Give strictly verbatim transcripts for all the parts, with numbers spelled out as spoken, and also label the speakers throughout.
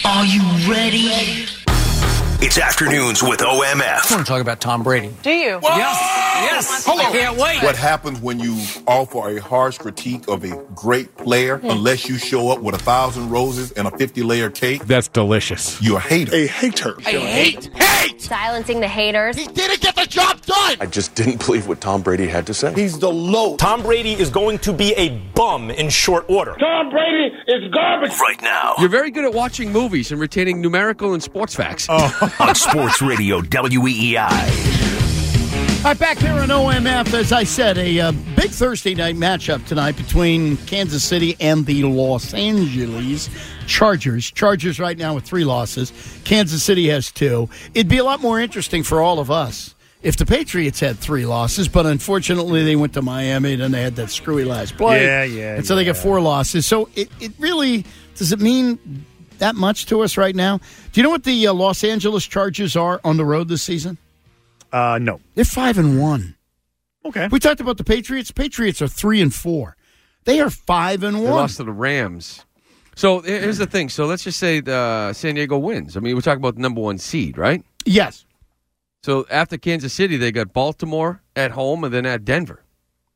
Speaker 1: Are you ready?
Speaker 2: It's Afternoons with O M F.
Speaker 3: I want to talk about Tom Brady.
Speaker 4: Do you?
Speaker 3: Whoa! Yes, yes. Hello. I can't wait.
Speaker 5: What happens when you offer a harsh critique of a great player unless you show up with a thousand roses and a fifty-layer cake?
Speaker 6: That's delicious.
Speaker 5: You're a hater.
Speaker 7: A hater.
Speaker 6: I hate, hate!
Speaker 8: Silencing the haters.
Speaker 6: He didn't get the job done!
Speaker 9: I just didn't believe what Tom Brady had to say.
Speaker 5: He's the low.
Speaker 10: Tom Brady is going to be a bum in short order.
Speaker 11: Tom Brady is garbage.
Speaker 2: Right now.
Speaker 3: You're very good at watching movies and retaining numerical and sports facts.
Speaker 2: Oh. On Sports Radio W E E I.
Speaker 12: All right, back here on O M F, as I said, a uh, big Thursday night matchup tonight between Kansas City and the Los Angeles Chargers. Chargers right now with three losses. Kansas City has two. It'd be a lot more interesting for all of us if the Patriots had three losses, but unfortunately they went to Miami and they had that screwy last play.
Speaker 6: Yeah, yeah,
Speaker 12: And so
Speaker 6: yeah.
Speaker 12: they get four losses. So it, it really, does it mean that much to us right now? Do you know what the uh, Los Angeles Chargers are on the road this season?
Speaker 6: Uh, no.
Speaker 12: They're five and one.
Speaker 6: Okay.
Speaker 12: We talked about the Patriots. Patriots are three and four. They are five and
Speaker 3: They
Speaker 12: one.
Speaker 3: lost to the Rams. So here's the thing. So let's just say the San Diego wins. I mean, we're talking about the number one seed, right?
Speaker 12: Yes.
Speaker 3: So after Kansas City, they got Baltimore at home and then at Denver.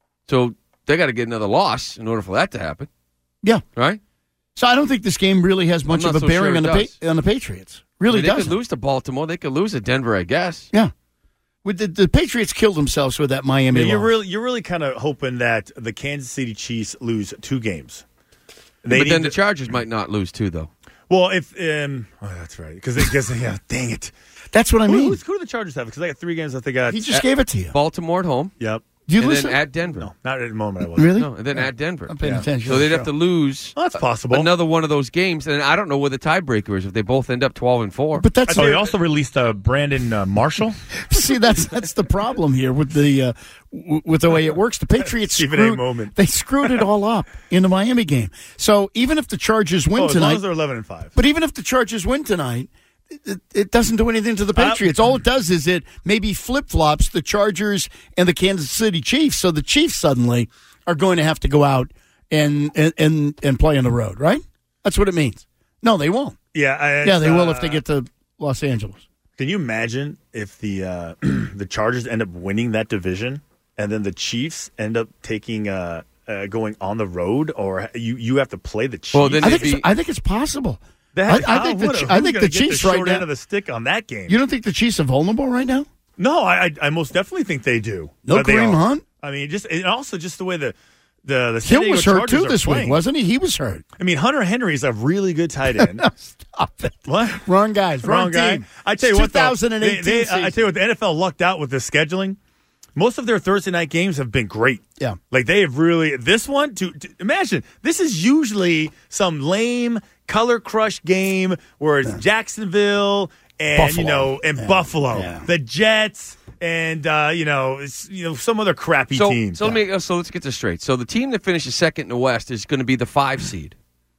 Speaker 3: So they got to get another loss in order for that to happen.
Speaker 12: Yeah.
Speaker 3: Right?
Speaker 12: So I don't think this game really has much
Speaker 3: I'm
Speaker 12: of
Speaker 3: not
Speaker 12: a
Speaker 3: so
Speaker 12: bearing
Speaker 3: sure
Speaker 12: on,
Speaker 3: it
Speaker 12: the
Speaker 3: does.
Speaker 12: pa- on the Patriots. Really
Speaker 3: I mean, they
Speaker 12: doesn't.
Speaker 3: could lose to Baltimore. They could lose to Denver, I guess.
Speaker 12: Yeah. With the, the Patriots killed themselves with that Miami
Speaker 6: Yeah, you're
Speaker 12: loss.
Speaker 6: really, you're really kind of hoping that the Kansas City Chiefs lose two games. They
Speaker 3: but
Speaker 6: need
Speaker 3: then the
Speaker 6: to-
Speaker 3: Chargers might not lose too, though.
Speaker 6: Well, if um, oh, that's right, because they guess yeah, dang it.
Speaker 12: That's what I
Speaker 6: Who,
Speaker 12: mean.
Speaker 6: who's- who do the Chargers have? Because they got three games that they got.
Speaker 12: He just
Speaker 3: At-
Speaker 12: gave it to you.
Speaker 3: Baltimore at home.
Speaker 6: Yep.
Speaker 12: Do you
Speaker 3: and
Speaker 12: listen?
Speaker 3: then at Denver.
Speaker 6: No, not at the moment. I wasn't.
Speaker 12: Really?
Speaker 3: No, and then at Denver.
Speaker 12: I'm paying attention.
Speaker 3: So they'd have to lose
Speaker 6: Well, that's possible.
Speaker 3: another one of those games, and I don't know where the tiebreaker is if they both end up twelve and four.
Speaker 12: But that's
Speaker 6: Oh, they also released uh, Brandon uh, Marshall.
Speaker 12: see that's that's the problem here with the uh, w- with the way it works. The Patriots
Speaker 6: Stephen A.
Speaker 12: screwed,
Speaker 6: moment.
Speaker 12: they screwed it all up in the Miami game. So even if the Chargers win
Speaker 6: Oh, as
Speaker 12: tonight,
Speaker 6: long as they're eleven and five.
Speaker 12: but even if the Chargers win tonight, it, it doesn't do anything to the Patriots. All it does is it maybe flip-flops the Chargers and the Kansas City Chiefs, so the Chiefs suddenly are going to have to go out and and, and, and play on the road, right? That's what it means. No, they won't.
Speaker 6: Yeah, I,
Speaker 12: Yeah, they will
Speaker 6: uh,
Speaker 12: if they get to Los Angeles.
Speaker 6: Can you imagine if the uh, the Chargers end up winning that division, and then the Chiefs end up taking uh, uh, going on the road, or you you have to play the Chiefs?
Speaker 3: Well, then
Speaker 12: I think,
Speaker 3: they'd
Speaker 12: it's,
Speaker 3: be-
Speaker 12: I think it's possible.
Speaker 6: That-
Speaker 12: I, I
Speaker 6: how-
Speaker 12: think the,
Speaker 6: what-
Speaker 12: Chi-
Speaker 6: who's
Speaker 12: I think
Speaker 6: gonna
Speaker 12: the
Speaker 6: get
Speaker 12: Chiefs
Speaker 6: the
Speaker 12: right
Speaker 6: short
Speaker 12: now.
Speaker 6: end of the stick on that game.
Speaker 12: You don't think the Chiefs are vulnerable right now?
Speaker 6: No, I, I I most definitely think they do.
Speaker 12: No
Speaker 6: But they
Speaker 12: Kareem
Speaker 6: are.
Speaker 12: Hunt?
Speaker 6: I mean, just and also just the way the the the San
Speaker 12: Hill
Speaker 6: Diego
Speaker 12: was hurt
Speaker 6: Chargers
Speaker 12: too
Speaker 6: are
Speaker 12: this
Speaker 6: playing.
Speaker 12: week, wasn't he? He was hurt.
Speaker 6: I mean, Hunter Henry's a really good tight end.
Speaker 12: Stop it.
Speaker 6: What?
Speaker 12: Wrong guys. Wrong,
Speaker 6: Wrong guy.
Speaker 12: team.
Speaker 6: I tell you what, though,
Speaker 12: twenty eighteen
Speaker 6: they, they,
Speaker 12: season.
Speaker 6: I tell you what, the N F L lucked out with the scheduling. Most of their Thursday night games have been great.
Speaker 12: Yeah.
Speaker 6: Like they have really. This one, to, to imagine, this is usually some lame color crush game where it's Jacksonville and
Speaker 12: Buffalo.
Speaker 6: you know and
Speaker 12: Yeah.
Speaker 6: Buffalo,
Speaker 12: Yeah.
Speaker 6: the Jets, and uh, you know it's, you know some other crappy
Speaker 3: so,
Speaker 6: team.
Speaker 3: so let me. So let's get this straight. So the team that finishes second in the West is going to be the five seed.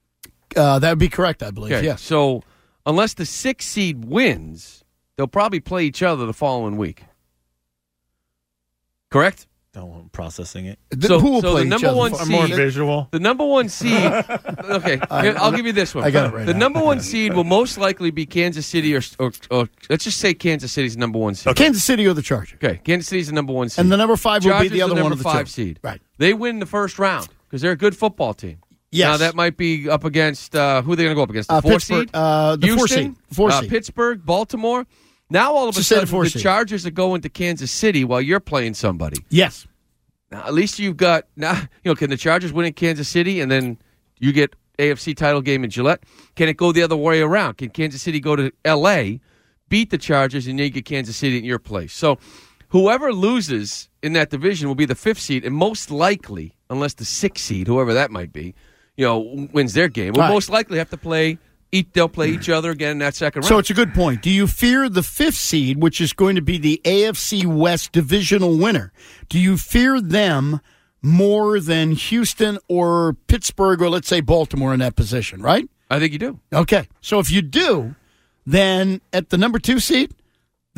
Speaker 12: Uh, that would be correct, I believe.
Speaker 3: Okay.
Speaker 12: Yes.
Speaker 3: So unless the six seed wins, they'll probably play each other the following week. Correct?
Speaker 6: Don't processing it.
Speaker 12: The-
Speaker 3: So-
Speaker 12: who will
Speaker 3: so
Speaker 12: play
Speaker 3: the
Speaker 12: each
Speaker 3: number
Speaker 12: other?
Speaker 3: one
Speaker 12: For-
Speaker 3: seed-
Speaker 6: More visual.
Speaker 3: The number one seed. Okay, here, I'll give you this one.
Speaker 12: I got it right
Speaker 3: The
Speaker 12: now.
Speaker 3: number one seed will most likely be Kansas City, or, or, or let's just say Kansas City's number one seed.
Speaker 12: Kansas City or the Chargers.
Speaker 3: Okay, Kansas City's the number one seed.
Speaker 12: And the number five will be
Speaker 3: Chargers
Speaker 12: the other
Speaker 3: number
Speaker 12: one of the
Speaker 3: five
Speaker 12: two.
Speaker 3: seed.
Speaker 12: Right.
Speaker 3: They win the first round because they're a good football team.
Speaker 12: Yes.
Speaker 3: Now that might be up against uh, who are they going to go up against? The
Speaker 12: Uh,
Speaker 3: four
Speaker 12: Pittsburgh,
Speaker 3: seed,
Speaker 12: uh, the four
Speaker 3: Houston,
Speaker 12: seed. Four
Speaker 3: uh,
Speaker 12: seed.
Speaker 3: Pittsburgh, Baltimore. Now all of a
Speaker 12: Just say the
Speaker 3: sudden
Speaker 12: four
Speaker 3: the
Speaker 12: seed.
Speaker 3: Chargers are going to Kansas City while you're playing somebody.
Speaker 12: Yes.
Speaker 3: Now, at least you've got now. You know, can the Chargers win in Kansas City and then you get A F C title game in Gillette? Can it go the other way around? Can Kansas City go to L A, beat the Chargers, and then you get Kansas City in your place? So, whoever loses in that division will be the fifth seed, and most likely, unless the sixth seed, whoever that might be, you know, wins their game, will
Speaker 12: Right.
Speaker 3: most likely have to play. Eat, they'll play each other again in that second round.
Speaker 12: So it's a good point. Do you fear the fifth seed, which is going to be the A F C West divisional winner? Do you fear them more than Houston or Pittsburgh or, let's say, Baltimore in that position, right?
Speaker 3: I think you do.
Speaker 12: Okay. So if you do, then at the number two seed,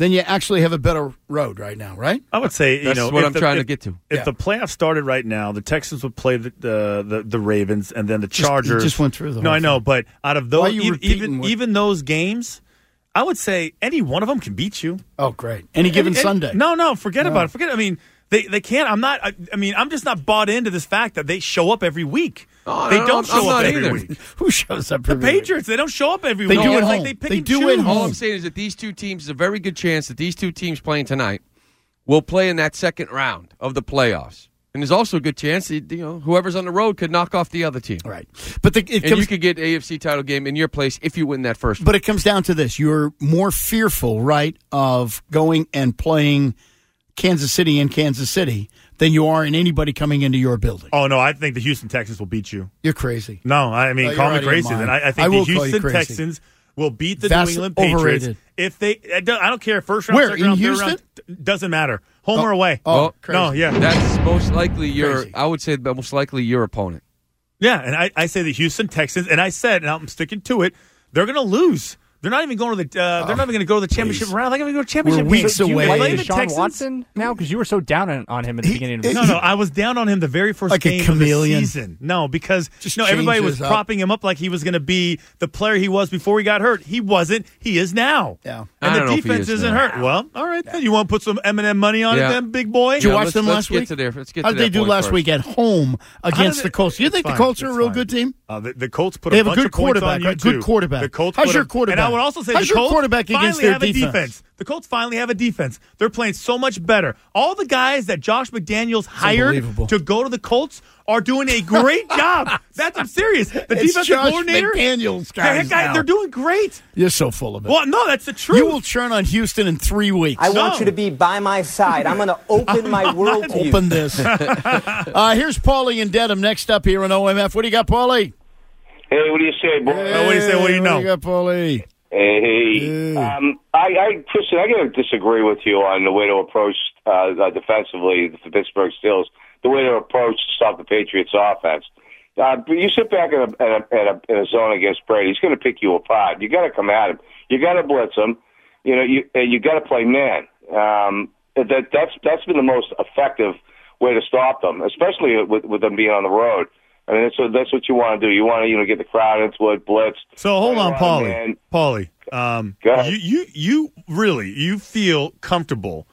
Speaker 12: then you actually have a better road right now, right?
Speaker 6: I would say, you
Speaker 3: That's
Speaker 6: know,
Speaker 3: what
Speaker 6: if
Speaker 3: I'm
Speaker 6: the,
Speaker 3: trying
Speaker 6: if,
Speaker 3: to get to.
Speaker 6: If
Speaker 12: Yeah.
Speaker 6: the playoffs started right now, the Texans would play the the, the, the Ravens and then the
Speaker 12: Just- you
Speaker 6: Chargers.
Speaker 12: just went through the
Speaker 6: No,
Speaker 12: whole
Speaker 6: I know,
Speaker 12: thing.
Speaker 6: but out of
Speaker 12: Why
Speaker 6: those,
Speaker 12: are you
Speaker 6: even
Speaker 12: repeating
Speaker 6: even,
Speaker 12: what-
Speaker 6: even those games, I would say any one of them can beat you.
Speaker 12: Oh, great. Any given
Speaker 6: Any- any-
Speaker 12: Sunday.
Speaker 6: No, no, forget
Speaker 12: No.
Speaker 6: about it. Forget. I mean, they they can't. I'm not. I, I mean, I'm just not bought into this fact that they show up every week.
Speaker 3: Oh,
Speaker 6: they
Speaker 3: no,
Speaker 6: don't
Speaker 3: I'm
Speaker 6: show up
Speaker 3: not
Speaker 6: every
Speaker 3: either.
Speaker 6: week.
Speaker 12: Who shows up?
Speaker 6: The
Speaker 12: every week?
Speaker 6: Patriots, they don't show up every
Speaker 12: They
Speaker 6: week.
Speaker 12: do
Speaker 6: It's
Speaker 12: at
Speaker 6: like
Speaker 12: home.
Speaker 6: they pick
Speaker 12: They
Speaker 6: and
Speaker 12: do
Speaker 6: choose.
Speaker 12: at home.
Speaker 3: All I'm saying is that these two teams, there's a very good chance that these two teams playing tonight will play in that second round of the playoffs. And there's also a good chance that, you know, whoever's on the road could knock off the other team.
Speaker 12: Right. But the, it
Speaker 3: And
Speaker 12: comes
Speaker 3: you could get A F C title game in your place if you win that first one.
Speaker 12: But it comes down to this. You're more fearful, right, of going and playing Kansas City in Kansas City than you are in anybody coming into your building.
Speaker 6: Oh no, I think the Houston Texans will beat you.
Speaker 12: You're crazy.
Speaker 6: No, I mean,
Speaker 12: Oh,
Speaker 6: call
Speaker 12: you're
Speaker 6: me
Speaker 12: out of your
Speaker 6: crazy.
Speaker 12: mind.
Speaker 6: Then I, I
Speaker 12: I
Speaker 6: think
Speaker 12: will
Speaker 6: the
Speaker 12: call you
Speaker 6: Houston
Speaker 12: crazy.
Speaker 6: Texans will beat the
Speaker 12: That's
Speaker 6: New England Patriots.
Speaker 12: overrated.
Speaker 6: If they, I don't, I don't care. First round,
Speaker 12: Where,
Speaker 6: second
Speaker 12: in
Speaker 6: round, third
Speaker 12: Houston?
Speaker 6: round, d- doesn't matter. Home or away.
Speaker 12: Oh,
Speaker 3: Well,
Speaker 12: crazy.
Speaker 6: no, yeah,
Speaker 3: That's most likely your,
Speaker 12: Crazy.
Speaker 3: I would say, most likely your opponent.
Speaker 6: yeah. And I, I say the Houston Texans, and I said, and I'm sticking to it. They're going to lose. They're not even going to the. Uh, they're not even going to go to the championship
Speaker 12: please.
Speaker 6: round. They're going to go to the championship.
Speaker 12: We're
Speaker 6: game.
Speaker 12: weeks
Speaker 6: Do you
Speaker 12: away.
Speaker 6: play
Speaker 12: Like
Speaker 6: the
Speaker 1: Deshaun
Speaker 6: Texans?
Speaker 1: Watson now? Because you were so down on, on him at the
Speaker 12: He-
Speaker 1: beginning of the
Speaker 6: No,
Speaker 1: season.
Speaker 6: no, I was down on him the very first
Speaker 12: Like a
Speaker 6: game
Speaker 12: chameleon.
Speaker 6: of the season. No, because
Speaker 12: Just
Speaker 6: no, everybody was
Speaker 12: changes up.
Speaker 6: propping him up like he was going to be the player he was before he got hurt. He wasn't. He is now.
Speaker 12: Yeah.
Speaker 3: I
Speaker 6: And
Speaker 3: don't
Speaker 6: the
Speaker 3: know if he
Speaker 6: defense
Speaker 3: is
Speaker 6: isn't
Speaker 3: now.
Speaker 6: hurt. Well, all right. Then you want to put some M and M money on
Speaker 3: Yeah.
Speaker 6: it, then, big boy?
Speaker 12: Did you
Speaker 3: Yeah,
Speaker 12: watch
Speaker 3: let's-
Speaker 12: them
Speaker 3: let's
Speaker 12: last
Speaker 3: get
Speaker 12: week?
Speaker 3: to there. Let's get
Speaker 12: How
Speaker 3: to
Speaker 12: did they
Speaker 3: that
Speaker 12: do
Speaker 3: point
Speaker 12: last
Speaker 3: first.
Speaker 12: week at home against
Speaker 6: did
Speaker 12: the
Speaker 6: they-
Speaker 12: Colts? You
Speaker 6: it's
Speaker 12: think the
Speaker 6: fine.
Speaker 12: Colts are a
Speaker 6: It's
Speaker 12: real
Speaker 6: fine.
Speaker 12: good team?
Speaker 6: Uh, the, the Colts put
Speaker 12: They
Speaker 6: a
Speaker 12: have a
Speaker 6: bunch
Speaker 12: good
Speaker 6: of points
Speaker 12: quarterback,
Speaker 6: on you
Speaker 12: right? Good
Speaker 6: too.
Speaker 12: quarterback.
Speaker 6: The Colts
Speaker 12: How's
Speaker 6: put
Speaker 12: your
Speaker 6: a-
Speaker 12: quarterback?
Speaker 6: And I would also say
Speaker 12: How's
Speaker 6: the
Speaker 12: your
Speaker 6: Colts
Speaker 12: quarterback against
Speaker 6: finally
Speaker 12: their
Speaker 6: have a
Speaker 12: defense?
Speaker 6: defense. The Colts finally have a defense. They're playing so much better. All the guys that Josh McDaniels hired
Speaker 12: unbelievable.
Speaker 6: to go to the Colts are doing a great job. That's I'm serious. The
Speaker 12: It's
Speaker 6: defensive
Speaker 12: Josh
Speaker 6: coordinator,
Speaker 12: McDaniels,
Speaker 6: the
Speaker 12: guys.
Speaker 6: heck guy,
Speaker 12: now.
Speaker 6: they're doing great.
Speaker 12: You're so full of it.
Speaker 6: Well, no, that's the truth.
Speaker 12: You will churn on Houston in three weeks.
Speaker 4: I want
Speaker 6: No.
Speaker 4: you to be by my side. I'm going to open my world to you.
Speaker 12: Open this. uh, here's Paulie and Dedham next up here on O M F. What do you got, Paulie?
Speaker 11: Hey, what do you say, boy?
Speaker 6: Uh, what do you say? What do you know?
Speaker 12: What do you got, Paulie?
Speaker 11: Hey, um, I, I, Christian, I got to disagree with you on the way to approach uh, uh, defensively the Pittsburgh Steelers, the way to approach to stop the Patriots' offense. Uh, but you sit back in a, in a, in a, in a zone against Brady, he's going to pick you apart. You got to come at him. You got to blitz him. You know, you and you got to play man. Um, that that's that's been the most effective way to stop them, especially with, with them being on the road. I mean, that's what, that's what you want to do. You want to, you know, get the crowd into it, blitz.
Speaker 6: So hold on,
Speaker 11: Play around,
Speaker 6: Paulie.
Speaker 11: man.
Speaker 6: Paulie, um,
Speaker 11: Go ahead.
Speaker 6: you, you, you really, you feel comfortable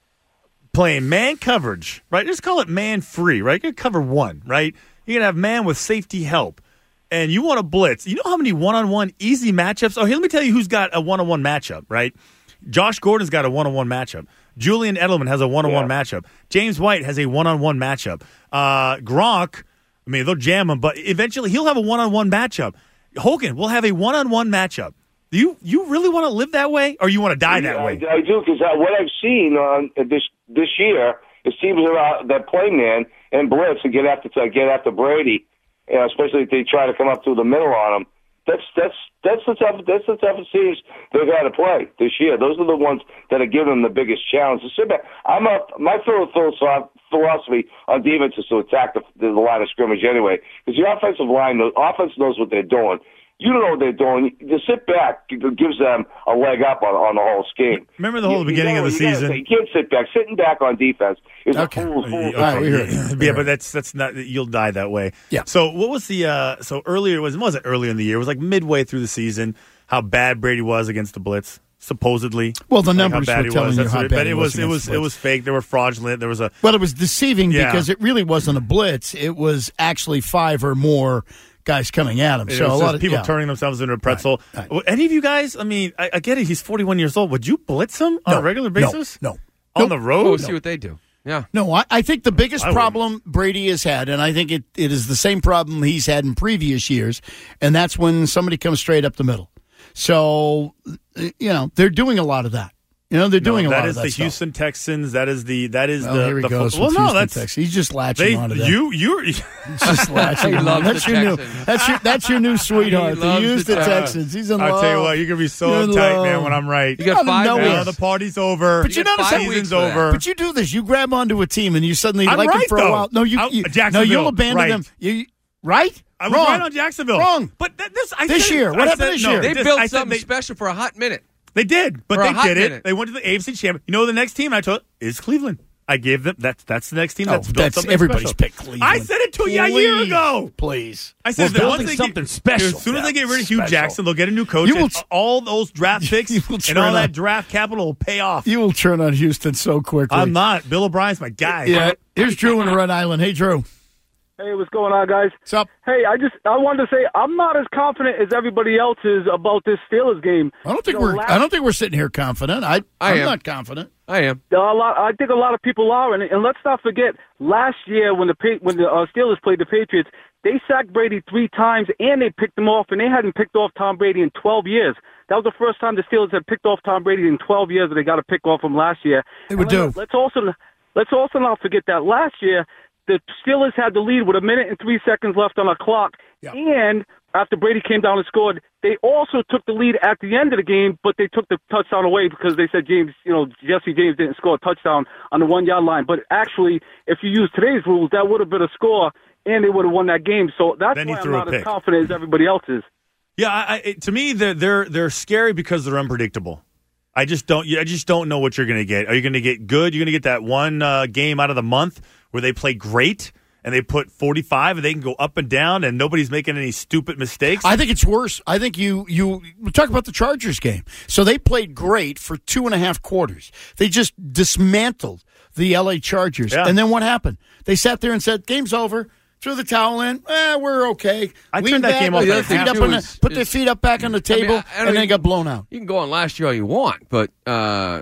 Speaker 6: playing man coverage, right? Just call it man free, right? You're gonna cover one, right? You're gonna have man with safety help, and you want to blitz. You know how many one-on-one easy matchups? Oh, here, let me tell you who's got a one-on-one matchup, right? Josh Gordon's got a one-on-one matchup. Julian Edelman has a one-on-one
Speaker 11: Yeah.
Speaker 6: matchup. James White has a one-on-one matchup. Uh, Gronk, I mean, they'll jam him, but eventually he'll have a one-on-one matchup. Hogan will have a one-on-one matchup. Do you you really want to live that way, or you want to die that
Speaker 11: Yeah,
Speaker 6: way?
Speaker 11: I, I do, because what I've seen on this this year is teams that, are, that play man and blitz and get after to get after Brady, you know, especially if they try to come up through the middle on him. That's that's that's the tough that's the toughest teams they've had to play this year. Those are the ones that are giving them the biggest challenge. So sit back. I'm up. My philosoph- philosophy on defense is to attack the, the line of scrimmage anyway, because the offensive line, the offense knows what they're doing. You don't know what they're doing. You sit back, it gives them a leg up on, on the whole scheme.
Speaker 6: Remember the whole
Speaker 11: You-
Speaker 6: beginning
Speaker 11: you
Speaker 6: of the
Speaker 11: gotta- you gotta
Speaker 6: season?
Speaker 11: say, you can't sit back. Sitting back on defense is
Speaker 12: Okay.
Speaker 11: a fool's fool.
Speaker 6: Okay,
Speaker 12: right, we heard
Speaker 6: yeah,
Speaker 12: it.
Speaker 6: yeah, but that's that's not you'll die that way.
Speaker 12: Yeah.
Speaker 6: So what was the uh, so earlier was it wasn't earlier in the year? It was like midway through the season. How bad Brady was against the blitz, supposedly.
Speaker 12: Well, the
Speaker 6: Like,
Speaker 12: numbers
Speaker 6: how bad
Speaker 12: were
Speaker 6: he
Speaker 12: telling
Speaker 6: was.
Speaker 12: you
Speaker 6: That's
Speaker 12: how
Speaker 6: what
Speaker 12: bad
Speaker 6: but
Speaker 12: he
Speaker 6: it
Speaker 12: was
Speaker 6: was it
Speaker 12: against
Speaker 6: was
Speaker 12: the
Speaker 6: it
Speaker 12: blitz.
Speaker 6: was fake. They were fraudulent. There was a
Speaker 12: Well, it was deceiving
Speaker 6: Yeah.
Speaker 12: because it really wasn't a blitz. It was actually five or more guys coming at him.
Speaker 6: it
Speaker 12: So a
Speaker 6: was
Speaker 12: lot
Speaker 6: just
Speaker 12: of
Speaker 6: people
Speaker 12: yeah.
Speaker 6: turning themselves into a pretzel.
Speaker 12: Right, right.
Speaker 6: Well, any of you guys? I mean, I, I get it. He's forty-one years old. Would you blitz him on
Speaker 12: No,
Speaker 6: a regular
Speaker 12: no,
Speaker 6: basis?
Speaker 12: no.
Speaker 6: On
Speaker 12: Nope.
Speaker 6: the road?
Speaker 3: We'll see what they do. Yeah.
Speaker 12: No, I, I think the biggest
Speaker 6: I wouldn't.
Speaker 12: problem Brady has had, and I think it, it is the same problem he's had in previous years, and that's when somebody comes straight up the middle. So, you know, they're doing a lot of that. You know, they're doing
Speaker 6: no,
Speaker 12: a lot
Speaker 6: that
Speaker 12: of
Speaker 6: is
Speaker 12: that
Speaker 6: the
Speaker 12: stuff.
Speaker 6: Houston Texans. That is the that is
Speaker 12: Well,
Speaker 6: the
Speaker 12: here he
Speaker 6: the
Speaker 12: goes.
Speaker 6: well,
Speaker 12: with
Speaker 6: no,
Speaker 12: Houston,
Speaker 6: that's
Speaker 12: Texas. He's just latching
Speaker 6: they
Speaker 12: onto that.
Speaker 6: you you're.
Speaker 12: He's just latching
Speaker 3: He
Speaker 12: on.
Speaker 3: loves
Speaker 12: That's
Speaker 3: the
Speaker 12: your new.
Speaker 3: Texans.
Speaker 12: That's your. That's your new sweetheart.
Speaker 3: He
Speaker 12: The
Speaker 3: loves the
Speaker 12: Houston
Speaker 3: Texans.
Speaker 12: Texans. He's in
Speaker 6: I'll
Speaker 12: love.
Speaker 6: tell you what, you're gonna be so
Speaker 12: You're in
Speaker 6: uptight,
Speaker 12: love.
Speaker 6: man. When I'm right,
Speaker 3: You got
Speaker 12: Out of
Speaker 3: five
Speaker 12: nowhere.
Speaker 6: now
Speaker 3: weeks.
Speaker 6: the party's over.
Speaker 12: But you
Speaker 3: got
Speaker 12: notice
Speaker 3: five
Speaker 12: how-
Speaker 3: weeks
Speaker 6: season's
Speaker 3: for that.
Speaker 6: over.
Speaker 12: But you do this. You grab onto a team and you suddenly
Speaker 6: I'm
Speaker 12: like them
Speaker 6: right,
Speaker 12: for a
Speaker 6: though.
Speaker 12: while. No, you.
Speaker 6: I-
Speaker 12: you no,
Speaker 6: Jacksonville,
Speaker 12: you'll abandon
Speaker 6: right.
Speaker 12: them. You right?
Speaker 6: I was
Speaker 12: Wrong.
Speaker 6: right on Jacksonville.
Speaker 12: Wrong.
Speaker 6: But th- this I
Speaker 12: This
Speaker 6: said-
Speaker 12: year. What
Speaker 6: I
Speaker 12: happened
Speaker 6: said-
Speaker 12: this
Speaker 6: no,
Speaker 12: year?
Speaker 3: They
Speaker 6: this-
Speaker 3: built
Speaker 6: I said
Speaker 3: something
Speaker 6: they-
Speaker 3: special for a hot minute.
Speaker 6: They did, but
Speaker 3: For a
Speaker 6: they
Speaker 3: hot
Speaker 6: did
Speaker 3: minute.
Speaker 6: it. They went to the A F C Championship. You know, the next team I told is Cleveland. I gave them that's that's the next team.
Speaker 12: Oh,
Speaker 6: That's, built
Speaker 12: that's
Speaker 6: something
Speaker 12: everybody's
Speaker 6: special.
Speaker 12: pick Cleveland.
Speaker 6: I said it to you a year ago.
Speaker 12: Please.
Speaker 6: I said
Speaker 1: We're
Speaker 6: that once
Speaker 1: building
Speaker 6: they
Speaker 1: something
Speaker 6: get,
Speaker 1: special.
Speaker 6: As soon as
Speaker 1: Yeah,
Speaker 6: they get rid of Hugh
Speaker 1: special.
Speaker 6: Jackson, they'll get a new coach.
Speaker 12: You will
Speaker 6: and
Speaker 12: t-
Speaker 6: all those draft picks
Speaker 12: You will
Speaker 6: and
Speaker 12: turn
Speaker 6: all
Speaker 12: on-
Speaker 6: that draft capital will pay off.
Speaker 12: You will turn on Houston so quickly.
Speaker 6: I'm not. Bill O'Brien's my guy.
Speaker 12: Yeah. Here's Drew in Rhode Island. Hey, Drew.
Speaker 7: Hey, what's going on, guys?
Speaker 12: What's up?
Speaker 7: Hey, I just I wanted to say I'm not as confident as everybody else is about this Steelers game.
Speaker 12: I don't think
Speaker 7: You know,
Speaker 12: we're.
Speaker 7: last-
Speaker 12: I don't think we're sitting here confident. I.
Speaker 3: I
Speaker 12: I'm
Speaker 3: am.
Speaker 12: not confident.
Speaker 3: I am.
Speaker 7: A lot. I think a lot of people are, and, and let's not forget last year when the Pa- when the uh, Steelers played the Patriots, they sacked Brady three times and they picked him off, and they hadn't picked off Tom Brady in twelve years. That was the first time the Steelers had picked off Tom Brady in twelve years, and they got a pick off him last year.
Speaker 12: They would
Speaker 7: And
Speaker 12: do.
Speaker 7: Let's also let's also not forget that last year the Steelers had the lead with a minute and three seconds left on the clock,
Speaker 12: Yeah.
Speaker 7: and after Brady came down and scored, they also took the lead at the end of the game, but they took the touchdown away because they said James, you know, Jesse James didn't score a touchdown on the one-yard line. But actually, if you use today's rules, that would have been a score, and they would have won that game. So that's
Speaker 6: Then he
Speaker 7: why I'm
Speaker 6: threw a
Speaker 7: not as
Speaker 6: pick.
Speaker 7: confident as everybody else is.
Speaker 6: Yeah, I, I, to me, they're they're they're scary because they're unpredictable. I just don't. I just don't know what you're going to get. Are you going to get good? You're going to get that one uh, game out of the month where they play great and they put forty-five and they can go up and down and nobody's making any stupid mistakes.
Speaker 12: I think it's worse. I think you you we talk about the Chargers game. So they played great for two and a half quarters. They just dismantled the L A Chargers.
Speaker 6: Yeah.
Speaker 12: And then what happened? They sat there and said, "Game's over." Threw the towel in. Eh, we're okay.
Speaker 6: I
Speaker 12: Lean
Speaker 6: turned that
Speaker 12: back,
Speaker 6: game off
Speaker 12: put
Speaker 6: at
Speaker 12: their
Speaker 6: half.
Speaker 12: feet up
Speaker 3: too
Speaker 12: on the,
Speaker 3: is-
Speaker 12: put their
Speaker 3: is-
Speaker 12: feet up back on the table,
Speaker 3: I mean, I don't
Speaker 12: and then
Speaker 3: even-
Speaker 12: got blown out.
Speaker 3: You can go on last year all you want, but uh,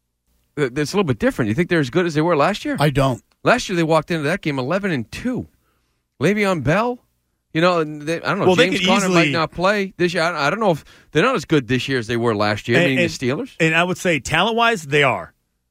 Speaker 3: th- it's a little bit different. You think they're as good as they were last year?
Speaker 12: I don't.
Speaker 3: Last year they walked into that game eleven and two. Le'Veon Bell, you know, and they, I don't know.
Speaker 6: Well, they
Speaker 3: James
Speaker 6: could
Speaker 3: Conner
Speaker 6: easily-
Speaker 3: might not play this year. I, I don't know if they're not as good this year as they were last year. I mean, the Steelers.
Speaker 6: And I would say talent wise, they are.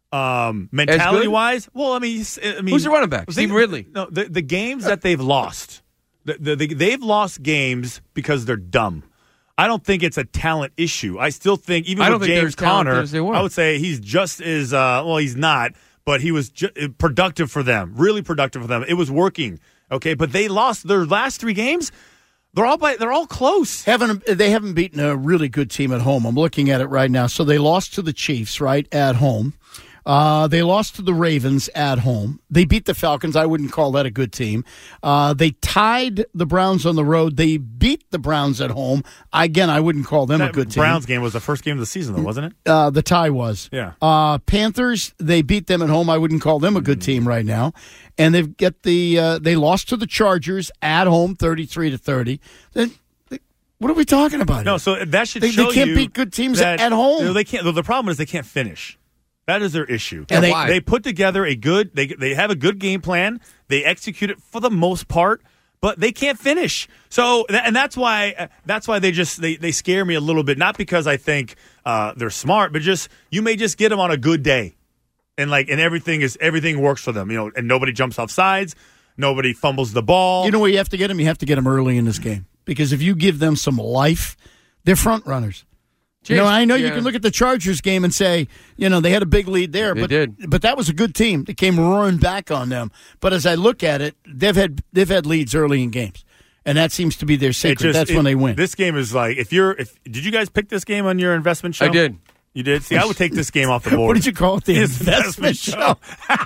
Speaker 6: Um, mentality wise, well, I mean, he's- I mean,
Speaker 3: Who's the running back?
Speaker 6: think-
Speaker 3: Steve Ridley.
Speaker 6: No, the, the games that they've lost, the, the, the, they've lost games because they're dumb. I don't think it's a talent issue. I still think even
Speaker 3: I
Speaker 6: with
Speaker 3: don't think they're
Speaker 6: James
Speaker 3: as talented
Speaker 6: Conner,
Speaker 3: as they were.
Speaker 6: I would say he's just as uh, well. He's not, but he was ju- productive for them. Really productive for them. It was working. Okay, but they lost their last three games. They're all by. They're all close.
Speaker 12: Haven't they haven't beaten a really good team at home. I'm looking at it right now. So they lost to the Chiefs, right, at home. Uh, they lost to the Ravens at home. They beat the Falcons. I wouldn't call that a good team. Uh, they tied the Browns on the road. They beat the Browns at home. Again, I wouldn't call them
Speaker 6: That
Speaker 12: a good team.
Speaker 6: Browns game was the first game of the season, though, wasn't it?
Speaker 12: Uh, the tie was.
Speaker 6: Yeah.
Speaker 12: Uh, Panthers, they beat them at home. I wouldn't call them a good team right now. And they've got the uh, they lost to the Chargers at home, thirty-three to thirty. Then what are we talking about?
Speaker 6: No,
Speaker 12: here?
Speaker 6: so that should
Speaker 12: They-
Speaker 6: show
Speaker 12: they can't
Speaker 6: you
Speaker 12: beat good teams
Speaker 6: that-
Speaker 12: at home.
Speaker 6: you know, they can't. The problem is they can't finish. That is their issue.
Speaker 12: And they-
Speaker 6: they put together a good. They they have a good game plan. They execute it for the most part, but they can't finish. So and that's why that's why they just they, they scare me a little bit. Not because I think uh, they're smart, but just you may just get them on a good day, and like and everything is everything works for them. You know, and nobody jumps off sides, nobody fumbles the ball.
Speaker 12: You know where you have to get them? You have to get them early in this game. Because if you give them some life, they're front runners. You know, I know you
Speaker 3: yeah.
Speaker 12: can look at the Chargers game and say, you know, they had a big lead there,
Speaker 3: They
Speaker 12: but
Speaker 3: did.
Speaker 12: but that was a good team. They came roaring back on them. But as I look at it, they've had they've had leads early in games, and that seems to be their
Speaker 6: It
Speaker 12: secret.
Speaker 6: just-
Speaker 12: That's
Speaker 6: it-
Speaker 12: when they win.
Speaker 6: This game is like if you're if did you guys pick this game on your investment show?
Speaker 3: I did.
Speaker 6: You did? See, I would take this game off the board.
Speaker 12: What did you call it? The
Speaker 6: It's
Speaker 12: investment show.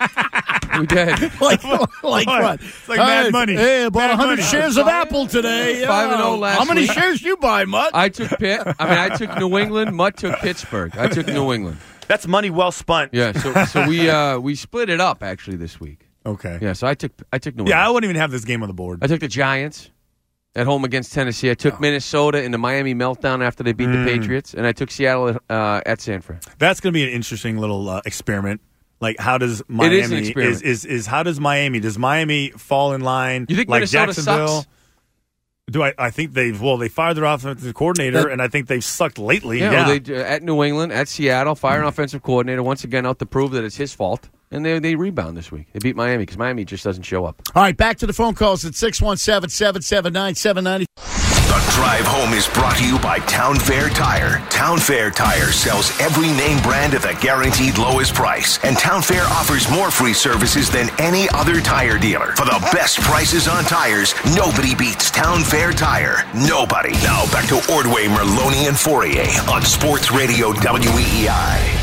Speaker 3: We did.
Speaker 12: like like what?
Speaker 6: It's like Mad
Speaker 12: Hey,
Speaker 6: Money.
Speaker 12: Hey, I bought
Speaker 6: Mad
Speaker 12: one hundred
Speaker 6: Money.
Speaker 12: shares of Apple today.
Speaker 3: Five and
Speaker 12: Yeah.
Speaker 3: oh last
Speaker 12: How many
Speaker 3: week.
Speaker 12: shares you buy, Mutt?
Speaker 3: I took Pitt. I mean, I took New England. Mutt took Pittsburgh. I took New England.
Speaker 9: That's money well spent.
Speaker 3: Yeah. So so we uh, we split it up actually this week.
Speaker 6: Okay.
Speaker 3: Yeah. So I took I took New
Speaker 6: Yeah, I
Speaker 3: England.
Speaker 6: wouldn't even have this game on the board.
Speaker 3: I took the Giants at home against Tennessee. I took Minnesota in the Miami meltdown after they beat
Speaker 6: Mm.
Speaker 3: the Patriots, and I took Seattle uh, at San Fran.
Speaker 6: That's going to be an interesting little uh, experiment. Like, how does
Speaker 3: It
Speaker 6: Miami
Speaker 3: is an experiment.
Speaker 6: is, is is how does Miami does Miami fall in line?
Speaker 3: You think
Speaker 6: like
Speaker 3: Minnesota
Speaker 6: Jacksonville?
Speaker 3: sucks?
Speaker 6: Do I? I think they've well they fired their offensive coordinator,
Speaker 12: That-
Speaker 6: and I think they've sucked lately.
Speaker 3: Yeah.
Speaker 6: Yeah,
Speaker 3: Well, they, uh, at New England, at Seattle, fire an offensive coordinator once again out to prove that it's his fault, and they they rebound this week. They beat Miami because Miami just doesn't show up.
Speaker 12: All right, back to the phone calls at six one seven, seven seven nine, seven nine zero.
Speaker 2: The Drive Home is brought to you by Town Fair Tire. Town Fair Tire sells every name brand at the guaranteed lowest price. And Town Fair offers more free services than any other tire dealer. For the best prices on tires, nobody beats Town Fair Tire. Nobody. Now back to Ordway, Merloni, and Fourier on Sports Radio W E E I.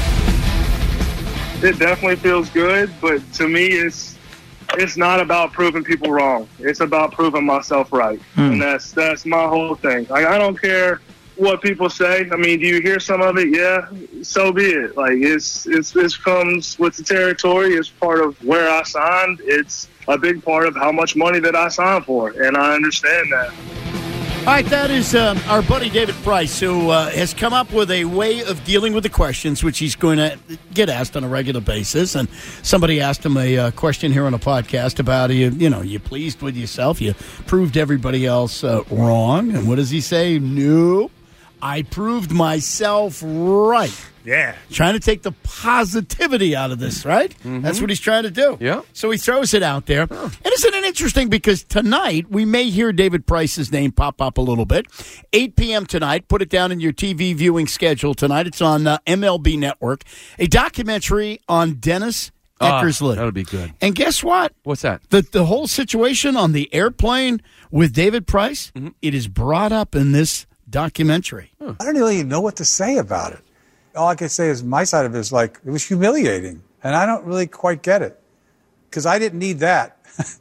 Speaker 8: It definitely feels good, but to me, it's it's not about proving people wrong. It's about proving myself right,
Speaker 12: Hmm.
Speaker 8: and that's that's my whole thing. Like, I don't care what people say. I mean, do you hear some of it? Yeah, so be it. Like, it's it's this comes with the territory. It's part of where I signed. It's a big part of how much money that I signed for, and I understand that.
Speaker 12: All right, that is um, our buddy David Price, who uh, has come up with a way of dealing with the questions, which he's going to get asked on a regular basis. And somebody asked him a uh, question here on a podcast about, you, you know, you pleased with yourself? You proved everybody else uh, wrong. And what does he say? No, I proved myself right.
Speaker 6: Yeah.
Speaker 12: Trying to take the positivity out of this, right? Mm-hmm. That's what he's trying to do.
Speaker 3: Yeah.
Speaker 12: So he throws it out there. Oh. And isn't it interesting, because tonight we may hear David Price's name pop up a little bit. eight p.m. tonight. Put it down in your T V viewing schedule tonight. It's on uh, M L B Network. A documentary on Dennis Eckersley.
Speaker 3: Ah, that'll be good.
Speaker 12: And guess what?
Speaker 3: What's that?
Speaker 12: The, the whole situation on the airplane with David Price, mm-hmm. it is brought up in this documentary.
Speaker 13: Huh. I don't really know what to say about it. All I can say is my side of it is like, it was humiliating. And I don't really quite get it. Because I didn't need that.